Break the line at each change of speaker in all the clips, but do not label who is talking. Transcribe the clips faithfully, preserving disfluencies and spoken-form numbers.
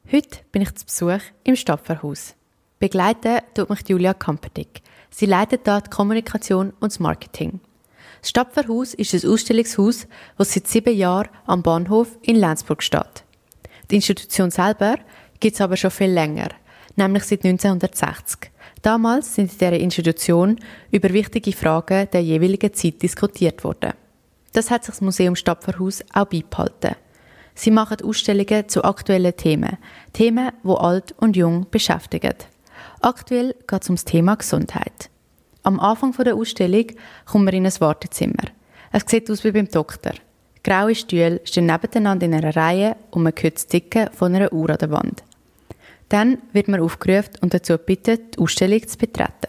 Heute bin ich zu Besuch im Stapferhaus. Begleiten tut mich Julia Kamperdick. Sie leitet dort die Kommunikation und das Marketing. Das Stapferhaus ist ein Ausstellungshaus, das seit sieben Jahren am Bahnhof in Lenzburg steht. Die Institution selber gibt es aber schon viel länger, nämlich seit neunzehnhundertsechzig. Damals sind in dieser Institution über wichtige Fragen der jeweiligen Zeit diskutiert worden. Das hat sich das Museum Stapferhaus auch beibehalten. Sie machen Ausstellungen zu aktuellen Themen, Themen, die alt und jung beschäftigen. Aktuell geht es um das Thema Gesundheit. Am Anfang der Ausstellung kommt man in ein Wartezimmer. Es sieht aus wie beim Doktor. Graue Stühle stehen nebeneinander in einer Reihe und man hört das Ticken von einer Uhr an der Wand. Dann wird man aufgerufen und dazu gebeten, die Ausstellung zu betreten.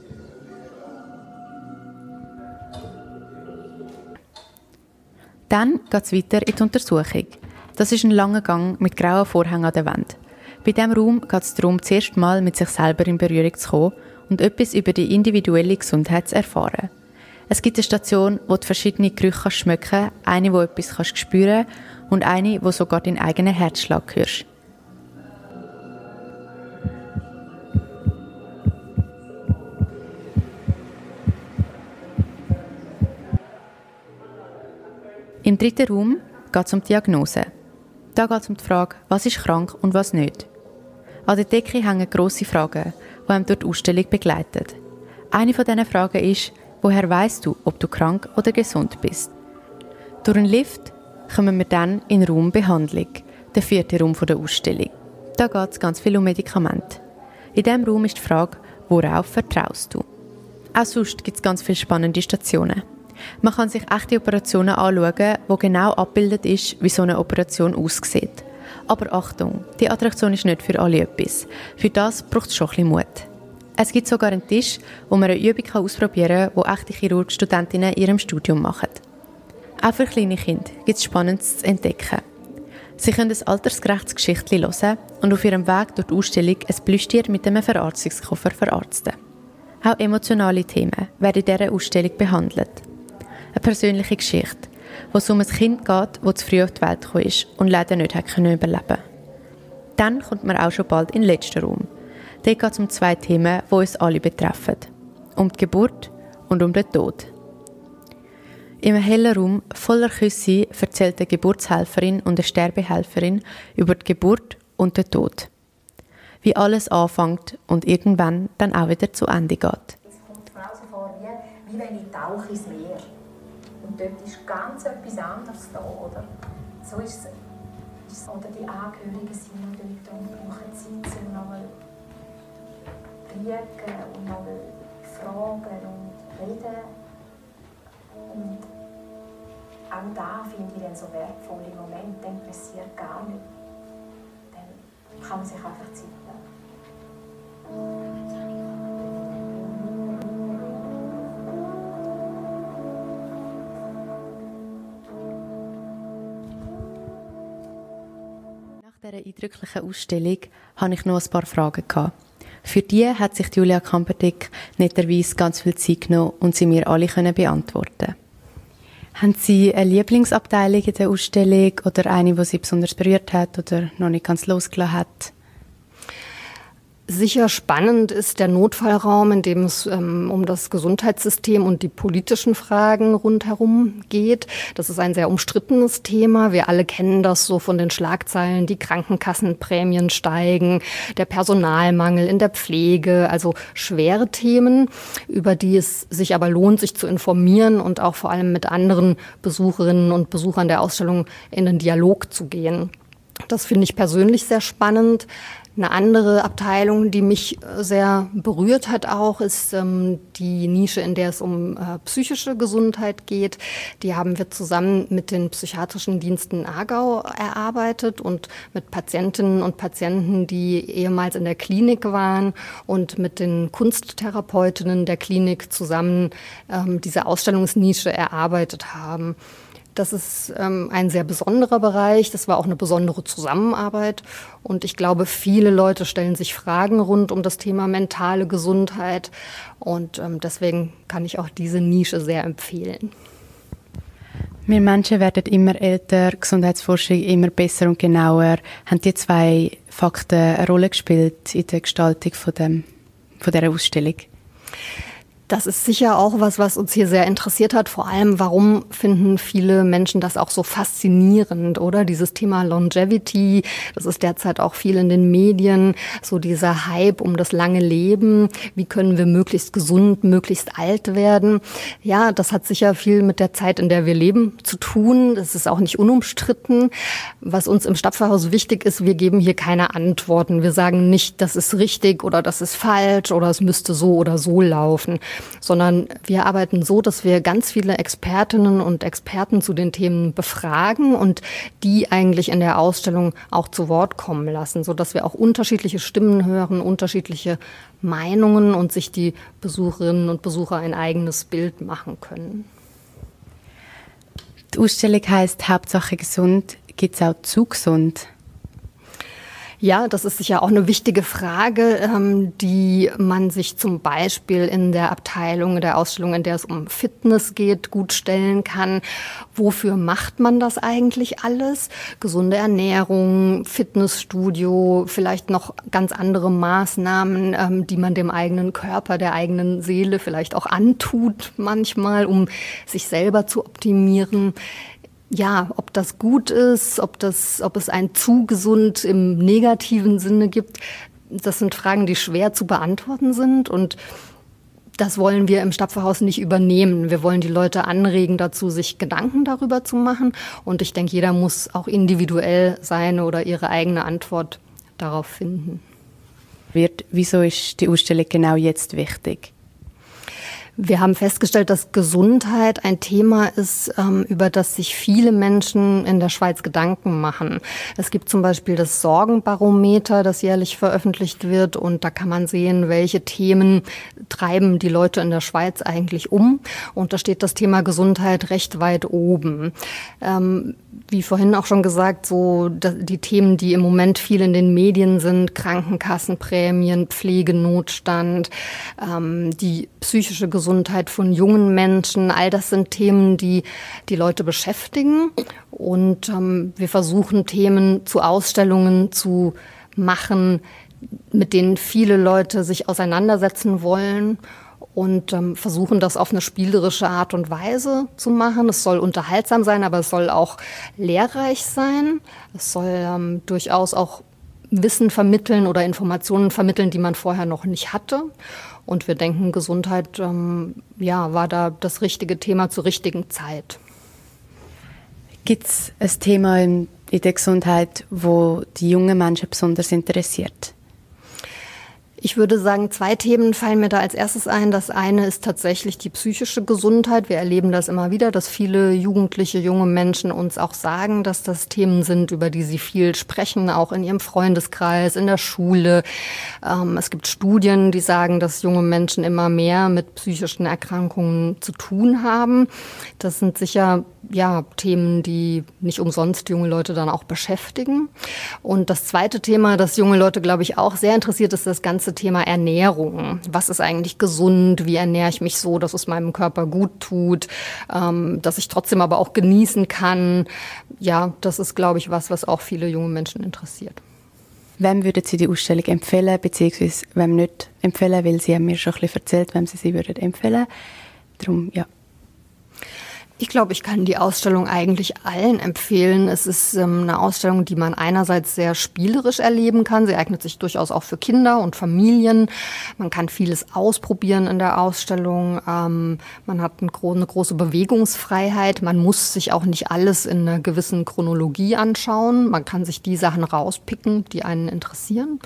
Dann geht es weiter in die Untersuchung. Das ist ein langer Gang mit grauen Vorhängen an der Wand. Bei diesem Raum geht es darum, zuerst mal mit sich selber in Berührung zu kommen und etwas über die individuelle Gesundheit zu erfahren. Es gibt eine Station, wo du verschiedene Gerüche schmecken kannst, eine, wo etwas kannst spüren und eine, wo sogar deinen eigenen Herzschlag hörst. Im dritten Raum geht es um die Diagnose. Da geht es um die Frage, was ist krank und was nicht. An der Decke hängen grosse Fragen, die einem durch die Ausstellung begleiten. Eine von diesen Fragen ist, woher weißt du, ob du krank oder gesund bist? Durch einen Lift kommen wir dann in den Raum Behandlung, der vierte Raum der Ausstellung. Da geht es ganz viel um Medikamente. In diesem Raum ist die Frage, worauf vertraust du? Auch sonst gibt es ganz viele spannende Stationen. Man kann sich echte Operationen anschauen, wo genau abgebildet ist, wie so eine Operation aussieht. Aber Achtung, die Attraktion ist nicht für alle etwas. Für das braucht es schon ein bisschen Mut. Es gibt sogar einen Tisch, wo man eine Übung ausprobieren kann, die echte Chirurgstudentinnen in ihrem Studium machen. Auch für kleine Kinder gibt es Spannendes zu entdecken. Sie können ein altersgerechtes Geschichtchen hören und auf ihrem Weg durch die Ausstellung ein Plüschtier mit einem Verarztungskoffer verarzten. Auch emotionale Themen werden in dieser Ausstellung behandelt. Eine persönliche Geschichte, wo es um ein Kind geht, das zu früh auf die Welt gekommen ist und leider nicht hat überleben konnte. Dann kommt man auch schon bald in den letzten Raum. Dort geht es um zwei Themen, die uns alle betreffen. Um die Geburt und um den Tod. Im hellen Raum voller Küsse erzählt eine Geburtshelferin und eine Sterbehelferin über die Geburt und den Tod. Wie alles anfängt und irgendwann dann auch wieder zu Ende geht.
Es kommt die Frau so vor, wie, wie wenn ich tauche ins Meer. Und dort ist ganz etwas anderes da, oder? So ist es. Oder die Angehörigen sind noch dort und brauchen Zeit, um noch mal liegen und noch mal fragen und reden. Und auch da finde ich dann so wertvolle Momente, dann passiert gar nichts. Dann kann man sich einfach Zeit nehmen.
Nach dieser eindrücklichen Ausstellung hatte ich noch ein paar Fragen. Für die hat sich Julia Kamperdick netterweise ganz viel Zeit genommen und sie mir alle beantworten. Haben Sie eine Lieblingsabteilung in der Ausstellung oder eine, die Sie besonders berührt hat oder noch nicht ganz losgelassen hat?
Sicher spannend ist der Notfallraum, in dem es ähm, um das Gesundheitssystem und die politischen Fragen rundherum geht. Das ist ein sehr umstrittenes Thema. Wir alle kennen das so von den Schlagzeilen. Die Krankenkassenprämien steigen, der Personalmangel in der Pflege, also schwere Themen, über die es sich aber lohnt, sich zu informieren und auch vor allem mit anderen Besucherinnen und Besuchern der Ausstellung in den Dialog zu gehen. Das finde ich persönlich sehr spannend. Eine andere Abteilung, die mich sehr berührt hat auch, ist ähm, die Nische, in der es um äh, psychische Gesundheit geht. Die haben wir zusammen mit den psychiatrischen Diensten Aargau erarbeitet und mit Patientinnen und Patienten, die ehemals in der Klinik waren und mit den Kunsttherapeutinnen der Klinik zusammen ähm, diese Ausstellungsnische erarbeitet haben. Das ist ähm, ein sehr besonderer Bereich. Das war auch eine besondere Zusammenarbeit. Und ich glaube, viele Leute stellen sich Fragen rund um das Thema mentale Gesundheit. Und ähm, deswegen kann ich auch diese Nische sehr empfehlen.
Wir Menschen werden immer älter, Gesundheitsforschung immer besser und genauer. Haben die zwei Fakten eine Rolle gespielt in der Gestaltung von, dem, von dieser Ausstellung?
Das ist sicher auch was, was uns hier sehr interessiert hat. Vor allem, warum finden viele Menschen das auch so faszinierend, oder? Dieses Thema Longevity, das ist derzeit auch viel in den Medien, so dieser Hype um das lange Leben. Wie können wir möglichst gesund, möglichst alt werden? Ja, das hat sicher viel mit der Zeit, in der wir leben, zu tun. Das ist auch nicht unumstritten. Was uns im Stapferhaus wichtig ist, wir geben hier keine Antworten. Wir sagen nicht, das ist richtig oder das ist falsch oder es müsste so oder so laufen, sondern wir arbeiten so, dass wir ganz viele Expertinnen und Experten zu den Themen befragen und die eigentlich in der Ausstellung auch zu Wort kommen lassen, sodass wir auch unterschiedliche Stimmen hören, unterschiedliche Meinungen und sich die Besucherinnen und Besucher ein eigenes Bild machen können.
Die Ausstellung heisst «Hauptsache gesund». Gibt es auch «Zu gesund»?
Ja, das ist sicher auch eine wichtige Frage, ähm, die man sich zum Beispiel in der Abteilung der Ausstellung, in der es um Fitness geht, gut stellen kann. Wofür macht man das eigentlich alles? Gesunde Ernährung, Fitnessstudio, vielleicht noch ganz andere Maßnahmen, ähm, die man dem eigenen Körper, der eigenen Seele vielleicht auch antut manchmal, um sich selber zu optimieren. Ja, ob das gut ist, ob das, ob es ein zu gesund im negativen Sinne gibt, das sind Fragen, die schwer zu beantworten sind und das wollen wir im Stapferhaus nicht übernehmen. Wir wollen die Leute anregen dazu, sich Gedanken darüber zu machen und ich denke, jeder muss auch individuell seine oder ihre eigene Antwort darauf finden.
Wieso ist die Ausstellung genau jetzt wichtig?
Wir haben festgestellt, dass Gesundheit ein Thema ist, über das sich viele Menschen in der Schweiz Gedanken machen. Es gibt zum Beispiel das Sorgenbarometer, das jährlich veröffentlicht wird. Und da kann man sehen, welche Themen treiben die Leute in der Schweiz eigentlich um. Und da steht das Thema Gesundheit recht weit oben. Ähm, wie vorhin auch schon gesagt, so die Themen, die im Moment viel in den Medien sind, Krankenkassenprämien, Pflegenotstand, ähm, die psychische Gesundheit, Gesundheit von jungen Menschen, all das sind Themen, die die Leute beschäftigen. Und ähm, wir versuchen, Themen zu Ausstellungen zu machen, mit denen viele Leute sich auseinandersetzen wollen und ähm, versuchen, das auf eine spielerische Art und Weise zu machen. Es soll unterhaltsam sein, aber es soll auch lehrreich sein. Es soll ähm, durchaus auch Wissen vermitteln oder Informationen vermitteln, die man vorher noch nicht hatte. Und wir denken, Gesundheit ähm, ja, war da das richtige Thema zur richtigen Zeit.
Gibt es ein Thema in, in der Gesundheit, wo die jungen Menschen besonders interessiert?
Ich würde sagen, zwei Themen fallen mir da als erstes ein. Das eine ist tatsächlich die psychische Gesundheit. Wir erleben das immer wieder, dass viele jugendliche, junge Menschen uns auch sagen, dass das Themen sind, über die sie viel sprechen, auch in ihrem Freundeskreis, in der Schule. Ähm, es gibt Studien, die sagen, dass junge Menschen immer mehr mit psychischen Erkrankungen zu tun haben. Das sind sicher ja, Themen, die nicht umsonst junge Leute dann auch beschäftigen. Und das zweite Thema, das junge Leute, glaube ich, auch sehr interessiert, ist das ganze Thema Ernährung. Was ist eigentlich gesund? Wie ernähre ich mich so, dass es meinem Körper gut tut, ähm, dass ich trotzdem aber auch genießen kann? Ja, das ist, glaube ich, was, was auch viele junge Menschen interessiert.
Wem würden Sie die Ausstellung empfehlen, beziehungsweise wem nicht empfehlen? Weil Sie haben mir schon ein bisschen erzählt, wem Sie sie würden empfehlen. Darum, ja.
Ich glaube, ich kann die Ausstellung eigentlich allen empfehlen. Es ist ähm, eine Ausstellung, die man einerseits sehr spielerisch erleben kann. Sie eignet sich durchaus auch für Kinder und Familien. Man kann vieles ausprobieren in der Ausstellung. Ähm, man hat eine, gro- eine große Bewegungsfreiheit. Man muss sich auch nicht alles in einer gewissen Chronologie anschauen. Man kann sich die Sachen rauspicken, die einen interessieren.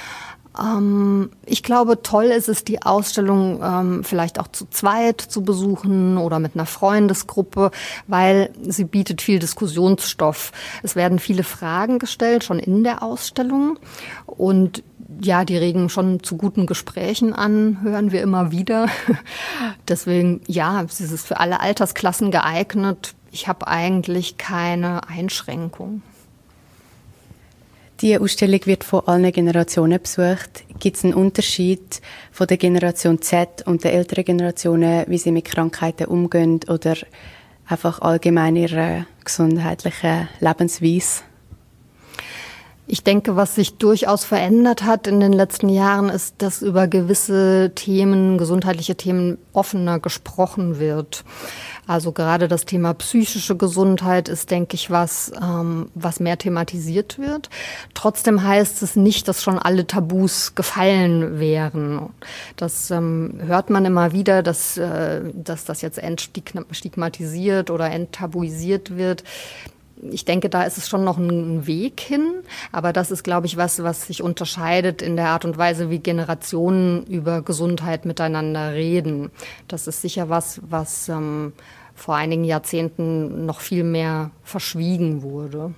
Ähm, ich glaube, toll ist es, die Ausstellung ähm, vielleicht auch zu zweit zu besuchen oder mit einer Freundesgruppe, weil sie bietet viel Diskussionsstoff. Es werden viele Fragen gestellt, schon in der Ausstellung. Und ja, die regen schon zu guten Gesprächen an, hören wir immer wieder. Deswegen, ja, es ist für alle Altersklassen geeignet. Ich habe eigentlich keine Einschränkung.
Die Ausstellung wird von allen Generationen besucht. Gibt es einen Unterschied von der Generation Z und der älteren Generationen, wie sie mit Krankheiten umgehen oder einfach allgemein ihrer gesundheitlichen Lebensweise?
Ich denke, was sich durchaus verändert hat in den letzten Jahren, ist, dass über gewisse Themen, gesundheitliche Themen offener gesprochen wird. Also gerade das Thema psychische Gesundheit ist, denke ich, was, ähm, was mehr thematisiert wird. Trotzdem heißt es nicht, dass schon alle Tabus gefallen wären. Das ähm, hört man immer wieder, dass, äh, dass das jetzt entstigmatisiert oder enttabuisiert wird. Ich denke, da ist es schon noch ein Weg hin, aber das ist, glaube ich, was, was sich unterscheidet in der Art und Weise, wie Generationen über Gesundheit miteinander reden. Das ist sicher was, was ähm, vor einigen Jahrzehnten noch viel mehr verschwiegen wurde.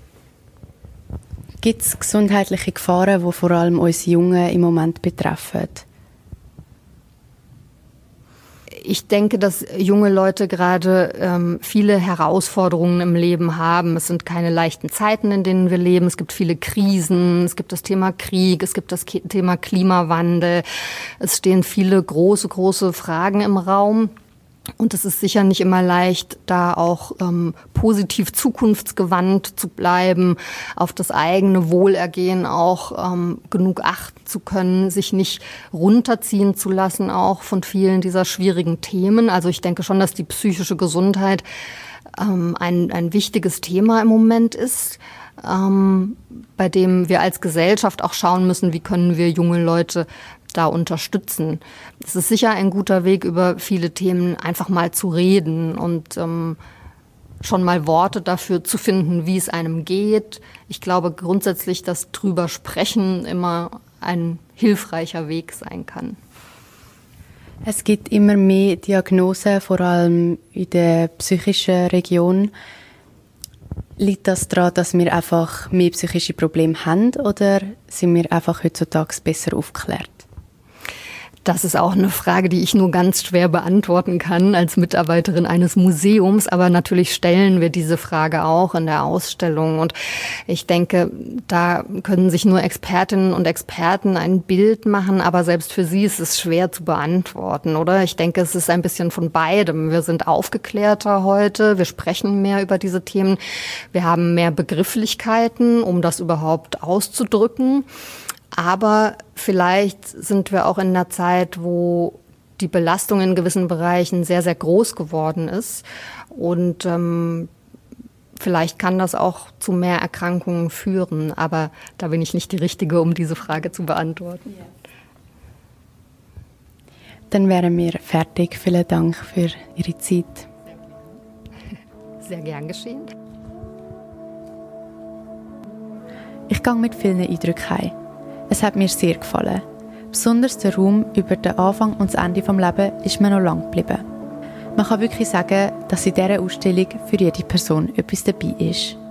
Gibt es gesundheitliche Gefahren, die vor allem uns Jungen im Moment betreffen?
Ich denke, dass junge Leute gerade ähm, viele Herausforderungen im Leben haben. Es sind keine leichten Zeiten, in denen wir leben. Es gibt viele Krisen. Es gibt das Thema Krieg. Es gibt das Ke- Thema Klimawandel. Es stehen viele große, große Fragen im Raum. Und es ist sicher nicht immer leicht, da auch ähm, positiv zukunftsgewandt zu bleiben, auf das eigene Wohlergehen auch ähm, genug achten zu können, sich nicht runterziehen zu lassen, auch von vielen dieser schwierigen Themen. Also ich denke schon, dass die psychische Gesundheit ähm, ein, ein wichtiges Thema im Moment ist, ähm, bei dem wir als Gesellschaft auch schauen müssen, wie können wir junge Leute da unterstützen. Es ist sicher ein guter Weg, über viele Themen einfach mal zu reden und ähm, schon mal Worte dafür zu finden, wie es einem geht. Ich glaube grundsätzlich, dass drüber sprechen immer ein hilfreicher Weg sein kann.
Es gibt immer mehr Diagnosen, vor allem in der psychischen Region. Liegt das daran, dass wir einfach mehr psychische Probleme haben, oder sind wir einfach heutzutage besser aufgeklärt?
Das ist auch eine Frage, die ich nur ganz schwer beantworten kann als Mitarbeiterin eines Museums. Aber natürlich stellen wir diese Frage auch in der Ausstellung. Und ich denke, da können sich nur Expertinnen und Experten ein Bild machen. Aber selbst für sie ist es schwer zu beantworten, oder? Ich denke, es ist ein bisschen von beidem. Wir sind aufgeklärter heute. Wir sprechen mehr über diese Themen. Wir haben mehr Begrifflichkeiten, um das überhaupt auszudrücken. Aber vielleicht sind wir auch in einer Zeit, wo die Belastung in gewissen Bereichen sehr, sehr groß geworden ist. Und ähm, vielleicht kann das auch zu mehr Erkrankungen führen. Aber da bin ich nicht die Richtige, um diese Frage zu beantworten. Ja.
Dann wären wir fertig. Vielen Dank für Ihre Zeit.
Sehr gern geschehen.
Ich gehe mit vielen Eindrücken heim. Es hat mir sehr gefallen. Besonders der Raum über den Anfang und das Ende des Lebens ist mir noch lang geblieben. Man kann wirklich sagen, dass in dieser Ausstellung für jede Person etwas dabei ist.